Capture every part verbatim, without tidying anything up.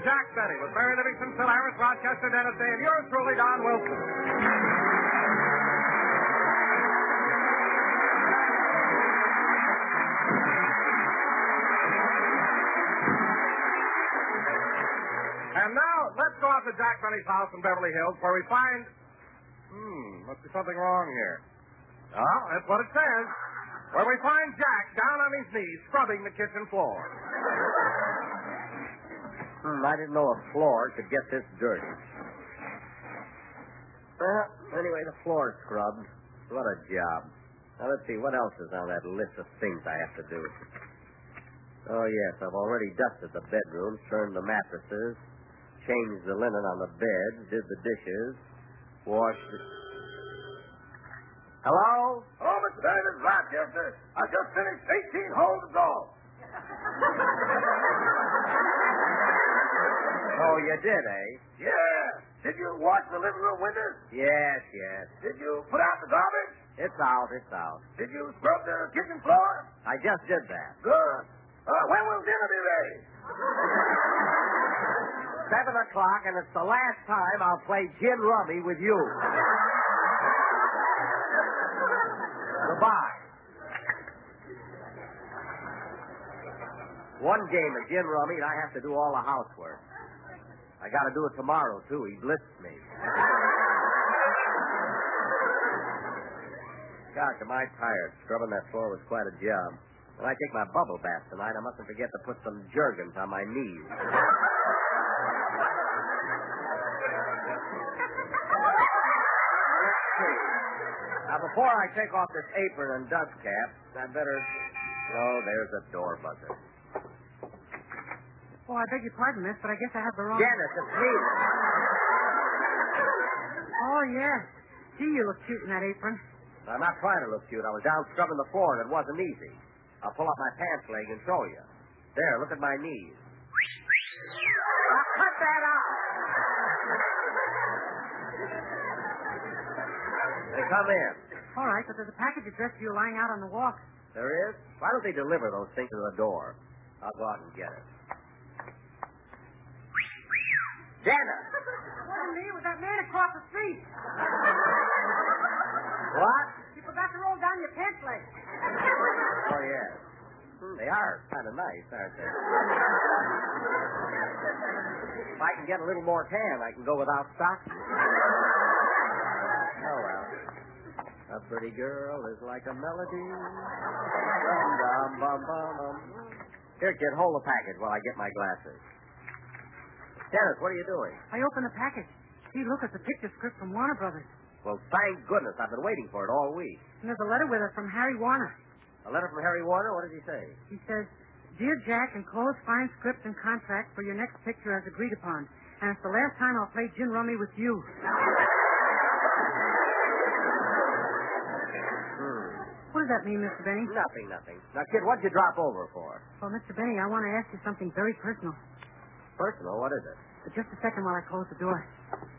Jack Benny with Mary Livingston, Phil Harris, Rochester, Dennis Day, and yours truly, Don Wilson. And now, let's go out to Jack Benny's house in Beverly Hills, where we find... Hmm, must be something wrong here. Oh, that's what it says. Where we find Jack down on his knees, scrubbing the kitchen floor. Hmm, I didn't know a floor could get this dirty. Well, anyway, the floor's scrubbed. What a job. Now, let's see, what else is on that list of things I have to do? Oh, yes, I've already dusted the bedroom, turned the mattresses, changed the linen on the bed, did the dishes, washed the... Hello? Hello, Mister Benny, this is Rochester. I just finished eighteen holes of golf. Oh, you did, eh? Yeah. Did you wash the living room windows? Yes, yes. Did you put out the garbage? It's out, it's out. Did you scrub the kitchen floor? I just did that. Good. Uh, when will dinner be ready? Seven o'clock, and it's the last time I'll play gin rummy with you. Goodbye. One game of gin rummy, and I have to do all the housework. I got to do it tomorrow, too. He blitzed me. Gosh, am I tired. Scrubbing that floor was quite a job. When I take my bubble bath tonight, I mustn't forget to put some Jergens on my knees. Now, before I take off this apron and dust cap, I'd better... Oh, there's a door buzzer. Oh, I beg your pardon, miss, but I guess I have the wrong... Dennis, it's me. Oh, yes. Gee, you look cute in that apron. I'm not trying to look cute. I was down scrubbing the floor, and it wasn't easy. I'll pull up my pants leg and show you. There, look at my knees. Now, cut that out. Hey, come in. All right, but there's a package addressed to you lying out on the walk. There is? Why don't they deliver those things to the door? I'll go out and get it. Dennis! Wasn't me. It was that man across the street. What? You forgot to roll down your pants leg. Oh, yes. Hmm, they are kind of nice, aren't they? If I can get a little more tan, I can go without socks. Oh, well. A pretty girl is like a melody. Dum, dum, bum, bum, bum. Here, kid, hold the package while I get my glasses. Dennis, what are you doing? I opened the package. See, look, it's a picture script from Warner Brothers. Well, thank goodness. I've been waiting for it all week. And there's a letter with it from Harry Warner. A letter from Harry Warner? What does he say? He says, Dear Jack, enclose fine script and contract for your next picture as agreed upon. And it's the last time I'll play gin rummy with you. Hmm. What does that mean, Mister Benny? Nothing, nothing. Now, kid, what'd you drop over for? Well, Mister Benny, I want to ask you something very personal. Personal? What is it? But just a second while I close the door.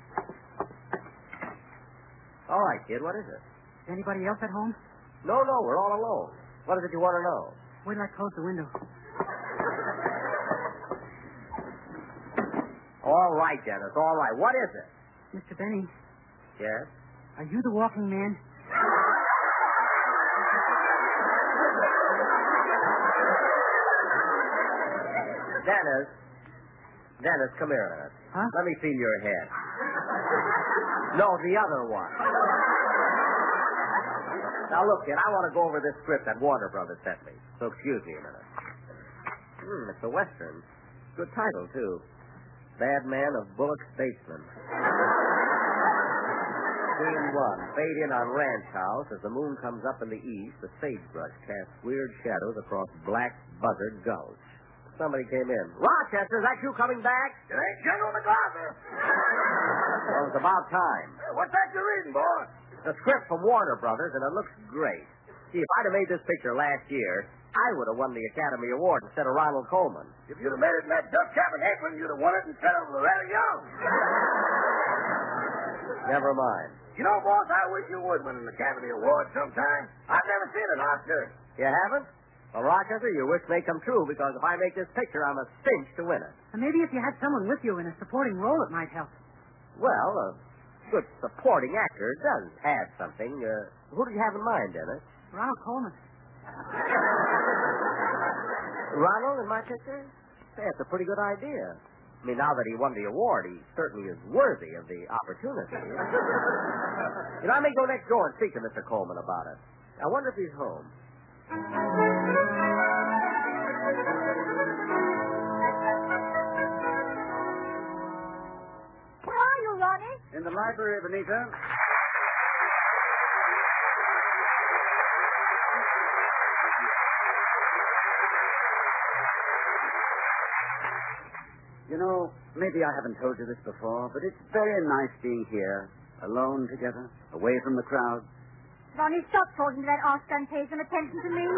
All right, kid, what is it? Is anybody else at home? No, no, we're all alone. What is it you want to know? Wait till I close the window. All right, Dennis, all right. What is it? Mister Benny, Yes? are you the walking man? Dennis. Dennis, come here a minute. Huh? Let me feel your head. No, the other one. Now, look, kid, I want to go over this script that Warner Brothers sent me. So excuse me a minute. Hmm, it's a Western. Good title, too. Bad Man of Bullock's Basement. Scene one. Fade in on ranch house. As the moon comes up in the east, the sagebrush casts weird shadows across Black Buzzard Gulch. Somebody came in. Rochester, is that you coming back? It ain't General MacArthur. Well, it's about time. Hey, what's that you're reading, boy? The script from Warner Brothers, and it looks great. See, if I'd have made this picture last year, I would have won the Academy Award instead of Ronald Coleman. If you'd have made it in that duck cap and apron, you'd have won it instead of Loretta Young. Never mind. You know, boss, I wish you would win an Academy Award sometime. I've never seen an Oscar. You haven't? Well, Rochester, your wish may come true because if I make this picture, I'm a cinch to win it. And maybe if you had someone with you in a supporting role, it might help. Well, a good supporting actor does add something. Uh, who did you have in mind, Dennis? Ronald Coleman. Ronald in my picture? Say, that's a pretty good idea. I mean, now that he won the award, he certainly is worthy of the opportunity. You know, I may go next door and speak to Mister Coleman about it. I wonder if he's home. Where are you, Ronnie? In the library, Benita. You know, maybe I haven't told you this before, but it's very nice being here, alone together, away from the crowd. Ronnie, stop talking to that Oscar and pay some attention to me.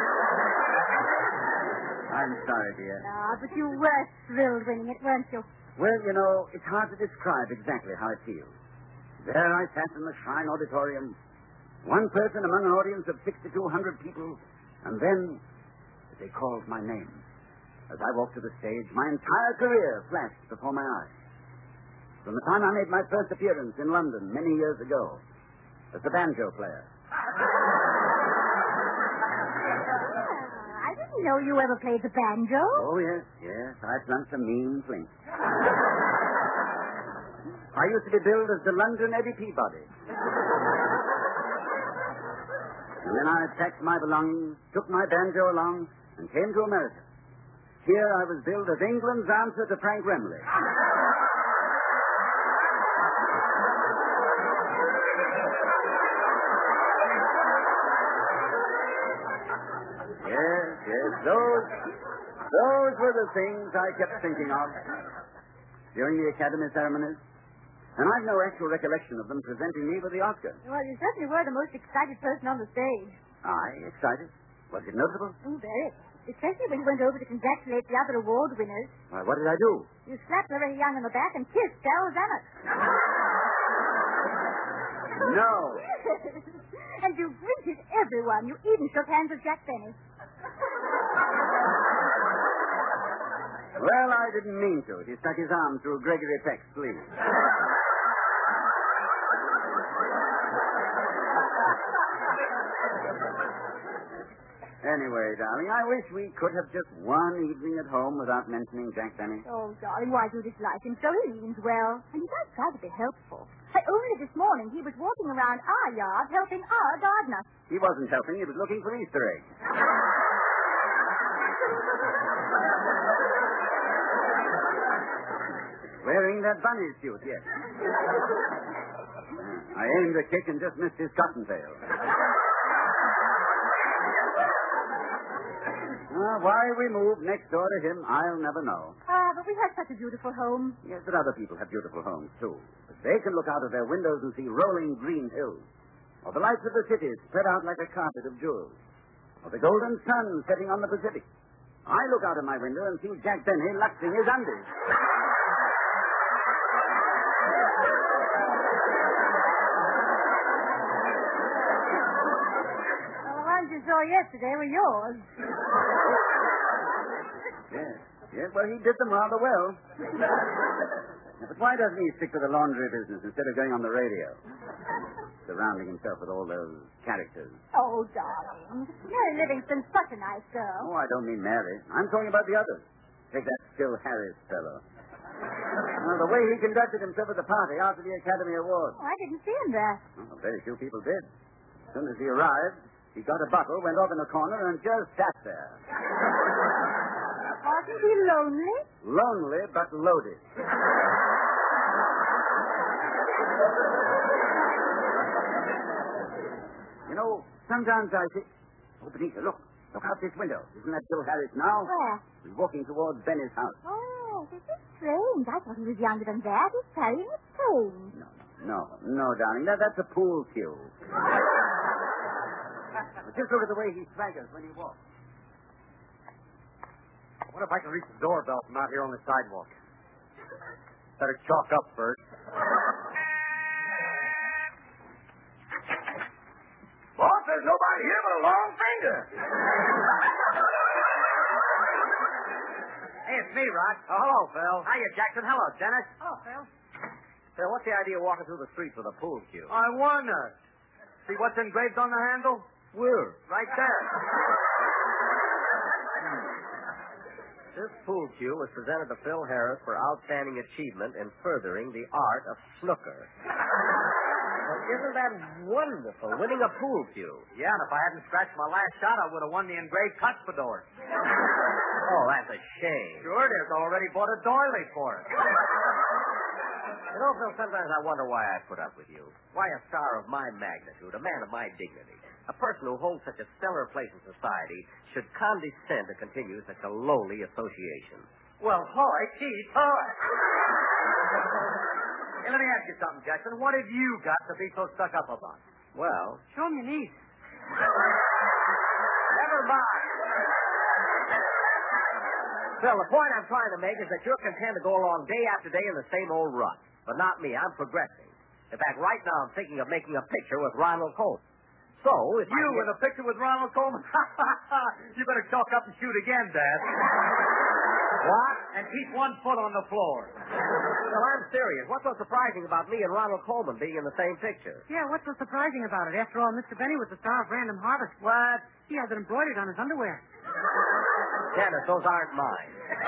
I'm sorry, dear. Ah, but you were thrilled winning it, weren't you? Well, you know, it's hard to describe exactly how it feels. There I sat in the Shrine Auditorium, one person among an audience of sixty-two hundred people, and then they called my name. As I walked to the stage, my entire career flashed before my eyes. From the time I made my first appearance in London many years ago, as the banjo player. Ah, I didn't know you ever played the banjo. Oh, yes, yes. I've done some mean things. I used to be billed as the London Eddie Peabody. And then I packed my belongings, took my banjo along, and came to America. Here I was billed as England's answer to Frank Remley. Yes, yes, those, those were the things I kept thinking of during the Academy ceremonies. And I've no actual recollection of them presenting me with the Oscar. Well, you certainly were the most excited person on the stage. I excited? Was it notable? Oh, very. Especially when you went over to congratulate the other award winners. Why, what did I do? You slapped Loretta Young on the back and kissed Darrell Zanuck. No. And you greeted everyone. You even shook hands with Jack Benny. Well, I didn't mean to. He stuck his arm through Gregory Peck's sleeve. Anyway, darling, I wish we could have just one evening at home without mentioning Jack Benny. Oh, darling, why do you dislike him so? He means well. And he does try to be helpful. Why, only this morning he was walking around our yard helping our gardener. He wasn't helping. He was looking for Easter eggs. Wearing that bunny suit, yes. I aimed a kick and just missed his cottontail. Uh, why we moved next door to him, I'll never know. Ah, but we have such a beautiful home. Yes, but other people have beautiful homes, too. But they can look out of their windows and see rolling green hills, or the lights of the city spread out like a carpet of jewels, or the golden sun setting on the Pacific. I look out of my window and see Jack Benny luxing his undies. You saw yesterday were yours. Yes, yes, well, he did them rather well. But why doesn't he stick to the laundry business instead of going on the radio? Surrounding himself with all those characters. Oh, darling. Mary Livingston's such a nice girl. Oh, I don't mean Mary. I'm talking about the others. Take that Phil Harris fellow. Well, the way he conducted himself at the party after the Academy Award. Oh, I didn't see him there. Well, very few people did. As soon as he arrived, he got a bottle, went off in a corner, and just sat there. Wasn't he lonely? Lonely, but loaded. You know, sometimes I think... Oh, Benita, look. Look out this window. Isn't that Bill Harris now? Where? He's walking towards Benny's house. Oh, this is strange. I thought he was younger than that. He's carrying a cane. No, no, no, darling. That, that's a pool cue. But just look at the way he swaggers when he walks. What if I can reach the doorbell from out here on the sidewalk? Better chalk up first. Boss, there's nobody here but a long finger. it's me, Rod. Oh, hello, Phil. Hiya, Jackson. Hello, Dennis. Oh, Phil. Phil, what's the idea of walking through the streets with a pool cue? I wonder. See what's engraved on the handle? Where? Right there. This pool cue was presented to Phil Harris for outstanding achievement in furthering the art of snooker. Well, isn't that wonderful, winning a pool cue? Yeah, and if I hadn't scratched my last shot, I would have won the engraved cuspidor. Oh, that's a shame. Sure it is. I already bought a doily for it. You know, Phil, sometimes I wonder why I put up with you. Why a star of my magnitude, a man of my dignity, a person who holds such a stellar place in society, should condescend to continue such a lowly association. Well, hoy, geez, hoy. Hey, let me ask you something, Jackson. What have you got to be so stuck up about? Well, Show him your niece. never mind. Phil, the point I'm trying to make is that you're content to go along day after day in the same old rut. But not me. I'm progressing. In fact, right now I'm thinking of making a picture with Ronald Coleman. So, if You I in a picture with Ronald Coleman? You better chalk up and shoot again, Dad. What? And keep one foot on the floor. Well, I'm serious. What's so surprising about me and Ronald Coleman being in the same picture? Yeah, what's so surprising about it? After all, Mister Benny was the star of Random Harvest. What? He has it embroidered on his underwear. Dennis, those aren't mine.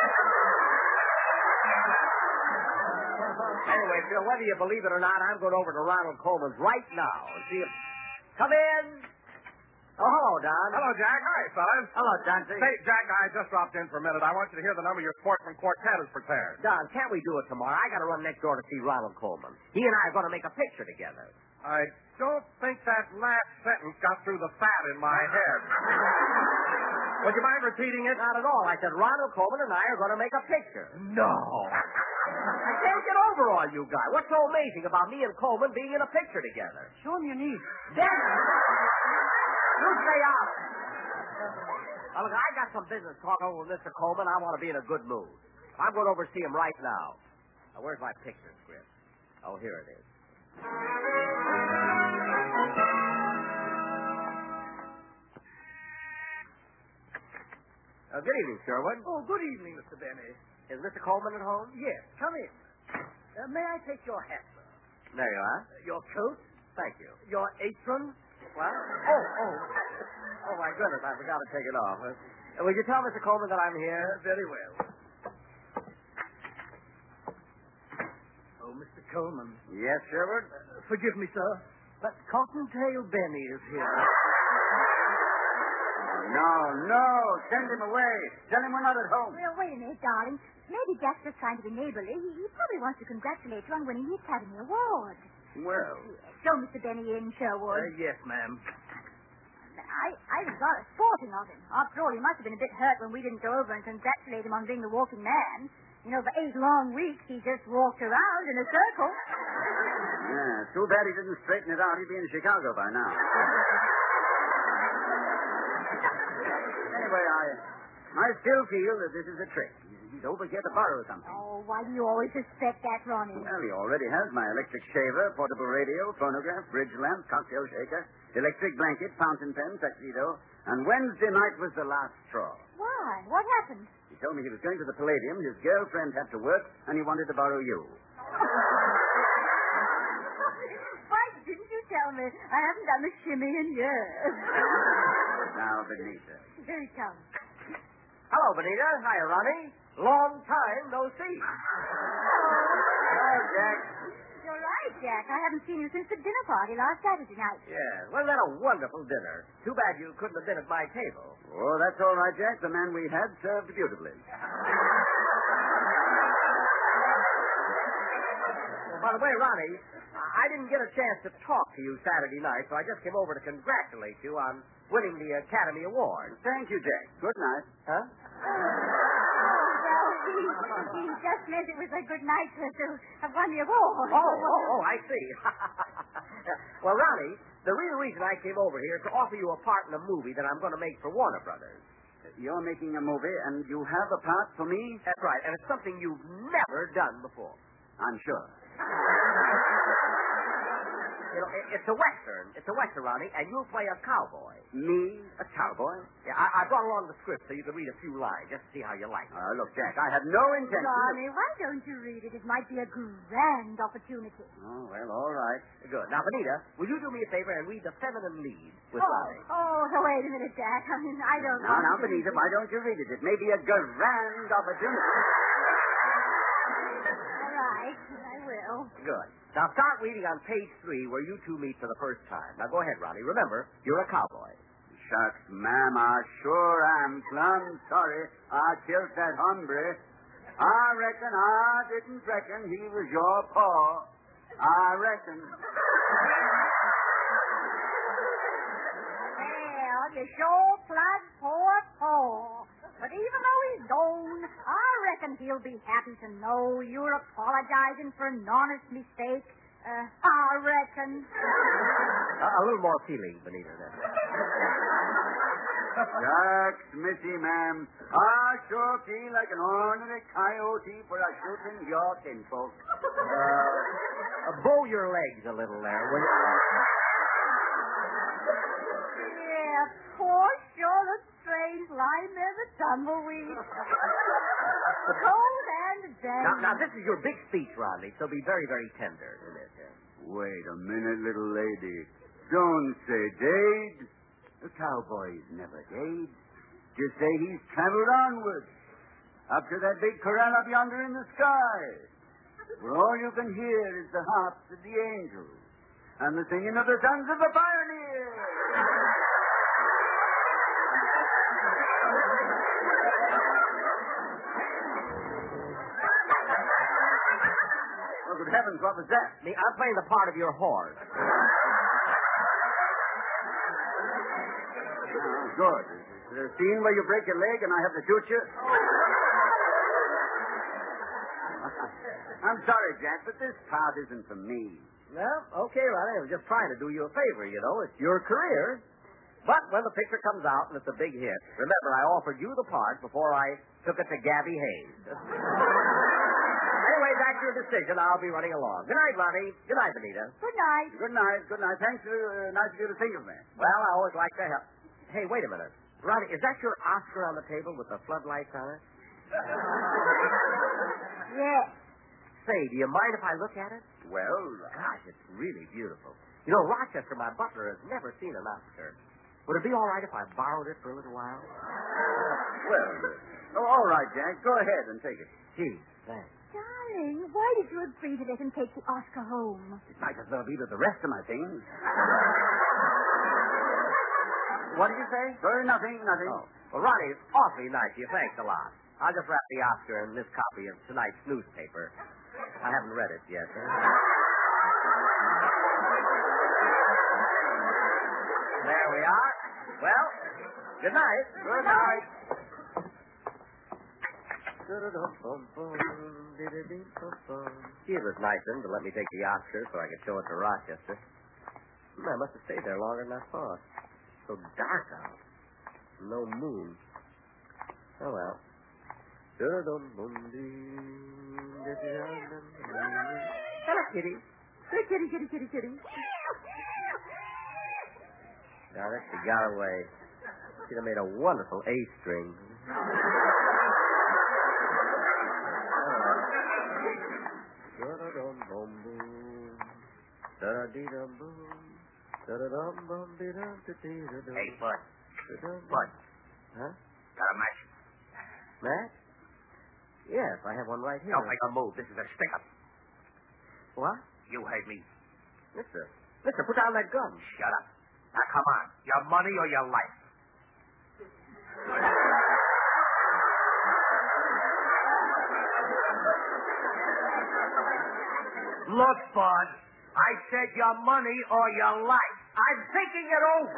Anyway, Phil, whether you believe it or not, I'm going over to Ronald Coleman's right now and see if... Come in. Oh, hello, Don. Hello, Jack. Hi, fellas. Hello, Dante. Say, Jack, I just dropped in for a minute. I want you to hear the number your sportsman quartet has prepared. Don, can't we do it tomorrow? I got to run next door to see Ronald Coleman. He and I are going to make a picture together. I don't think that last sentence got through the fat in my head. Would you mind repeating it? Not at all. I said Ronald Coleman and I are going to make a picture. No. I can't get over all you guys. What's so amazing about me and Coleman being in a picture together? Show him your niece. Dennis! You stay out. Now, look, I got some business talking over with Mister Coleman. I want to be in a good mood. I'm going over to see him right now. Now, where's my picture script? Oh, here it is. Uh, good evening, Sherwood. Oh, good evening, Mister Benny. Is Mister Coleman at home? Yes, come in. Uh, may I take your hat, sir? There you are. Uh, your coat? Thank you. Your apron? What? Oh, oh. Oh, my goodness, I forgot to take it off. Uh, will you tell Mister Coleman that I'm here? Uh, very well. Oh, Mister Coleman. Yes, Sherwood? Uh, forgive me, sir, but Cottontail Benny is here. No, no. Send him away. Tell him we're not at home. Well, wait a minute, darling. Maybe Jack's just trying to be neighborly. He, he probably wants to congratulate you on winning the Academy Award. Well, Show Mister Benny in, Sherwood. Uh, yes, ma'am. I, I was rather sporting of him. After all, he must have been a bit hurt when we didn't go over and congratulate him on being the walking man. You know, for eight long weeks, he just walked around in a circle. yeah, too bad he didn't straighten it out. He'd be in Chicago by now. Anyway, I, I still feel that this is a trick. He's, he's over here to borrow something. Oh, why do you always suspect that, Ronnie? Well, he already has my electric shaver, portable radio, phonograph, bridge lamp, cocktail shaker, electric blanket, fountain pen, tuxedo, and Wednesday night was the last straw. Why? What happened? He told me he was going to the Palladium, his girlfriend had to work, and he wanted to borrow you. Why didn't you tell me? I haven't done the shimmy in years. Now, Benita. Here he comes. Hello, Benita. Hi, Ronnie. Long time no see. Hello, Jack. You're right, Jack. I haven't seen you since the dinner party last Saturday night. Yeah, wasn't that a wonderful dinner? Too bad you couldn't have been at my table. Oh, that's all right, Jack. The man we had served beautifully. Well, by the way, Ronnie, I didn't get a chance to talk to you Saturday night, so I just came over to congratulate you on winning the Academy Award. Thank you, Jack. Good night. Huh? He just meant it was a good night to, to have won the award. Oh, oh, oh, I see. Well, Ronnie, the real reason I came over here is to offer you a part in a movie that I'm going to make for Warner Brothers. You're making a movie, and you have a part for me? That's right, and it's something you've never done before. I'm sure. You know, it, it's a Western. It's a Western, Ronnie, and you'll play a cowboy. Me, a cowboy? Yeah, I, I brought along the script so you can read a few lines just to see how you like it. Uh, look, Jack, I have no intention. Ronnie, why don't you read it? It might be a grand opportunity. Oh, well, all right. Good. Now, Benita, will you do me a favor and read the feminine lead with oh, Ronnie? oh, so wait a minute, Jack. I mean, I don't Now, want now, to... Benita, why don't you read it? It may be a grand opportunity. All right, I will. Good. Now, start reading on page three where you two meet for the first time. Now, go ahead, Ronnie. Remember, you're a cowboy. Shucks, ma'am, I sure am plumb sorry I killed that hombre. I reckon I didn't reckon he was your paw. I reckon. Well, you sure plugged poor Paul. But even though he's gone, I reckon he'll be happy to know you're apologizing for an honest mistake. Uh, I reckon. Uh, a little more feeling, Benita, then. Shucks, Missy, ma'am, I sure feel like an ordinary coyote for a shooting your kinfolk. Uh, bow your legs a little there, will you? Yeah, poor sure the strange lying there, the tumbleweed. Cold and dead. Now, now, this is your big speech, Rodney, so be very, very tender in it. Yeah. Wait a minute, little lady. Don't say dead. The cowboy's never dead. Just say he's traveled onward. Up to that big corral up yonder in the sky. Where all you can hear is the harps of the angels and the singing of the sons of the pioneers. Oh, good heavens, what was that? Me, I'm playing the part of your horn. Oh, good. Is there a scene where you break your leg and I have to shoot you? I'm sorry, Jack, but this part isn't for me. Well, okay, Rodney. I was just trying to do you a favor, you know. It's your career. But when the picture comes out and it's a big hit, remember I offered you the part before I took it to Gabby Hayes. Anyway, back to your decision. I'll be running along. Good night, Ronnie. Good night, Benita. Good night. Good night, good night. Thanks. Uh, nice of you to think of me. Well, I always like to help. Hey, wait a minute. Ronnie, is that your Oscar on the table with the floodlights on it? Yes. Say, do you mind if I look at it? Well, Gosh, it's really beautiful. You know, Rochester, my butler, has never seen an Oscar. Would it be all right if I borrowed it for a little while? well, oh, all right, Jack. Go ahead and take it. Gee, thanks. Darling, why did you agree to let him take the Oscar home? It might as well be with the rest of my things. What did you say? Oh, nothing, nothing. Oh. Well, Ronnie, it's awfully nice of you. Thanks a lot. I'll just wrap the Oscar in this copy of tonight's newspaper. I haven't read it yet. There we are. Well, good night. Good night. Gee, it was nice of him to let me take the Oscar so I could show it to Rochester. Hmm, I must have stayed there longer than I thought. So dark out. No moon. Oh, well. Hello, kitty. Good kitty, kitty, kitty, kitty. Now that she got away. She'd have made a wonderful A string. Hey, Bud. Bud. Huh? Got a match? Matt? Yes, I have one right here. Don't make a move. This is a stick-up. What? You heard me. Mister. Mister, put down that gun. Shut up. Now, come on. Your money or your life? Look, Bud. I said your money or your life. I'm thinking it over.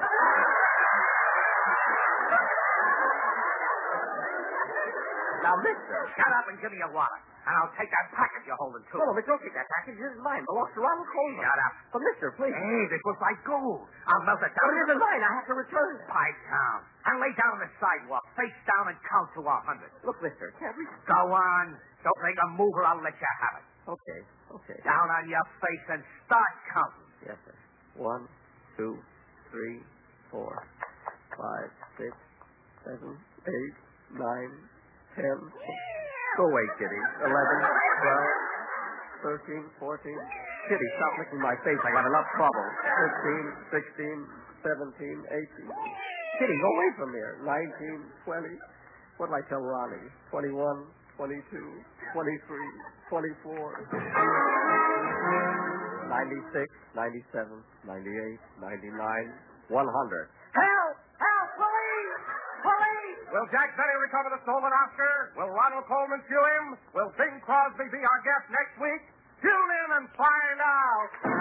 Now, mister. Shut up and give me your wallet. And I'll take that package you're holding, too. No, no, mister, don't take that package. This is mine. It belongs to Ronald Coleman. Shut up. But, mister, please. Hey, this was like gold. I'll melt it down. But it isn't mine. I have to return it. Pipe down. And lay down on the sidewalk, face down, and count to a hundred. Look, mister, can't we... Go on. Don't make a move or I'll let you have it. Okay, okay. Down on your face and start counting. Yes, sir. One, two, three, four, five, six, seven, eight, nine, ten. Go away, Kitty. Eleven, twelve, thirteen, fourteen. Kitty, stop licking my face. I got enough trouble. Fifteen, sixteen, seventeen, eighteen. Kitty, go away from here. Nineteen, twenty. What did I tell Ronnie? Twenty-one, twenty-two, twenty-three, twenty-four. Ninety-six, ninety-seven, ninety-eight, ninety-nine, one hundred. Help! Help! Police! Police! Will Jack Benny recover the stolen Oscar? Will Ronald Coleman sue him? Will Bing Crosby be our guest next week? Tune in and find out.